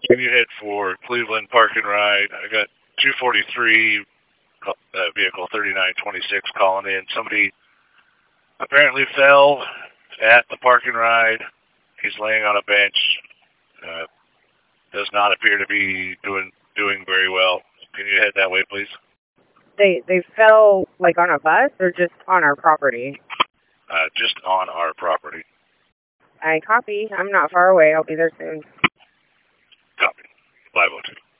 Can you head for Cleveland Park and Ride? I got 243 vehicle 3926 calling in. Somebody apparently fell at the Park and Ride. He's laying on a bench. Does not appear to be doing very well. Can you head that way, please? They fell like on a bus or just on our property? Just on our property. I copy. I'm not far away. I'll be there soon. Copy. 502.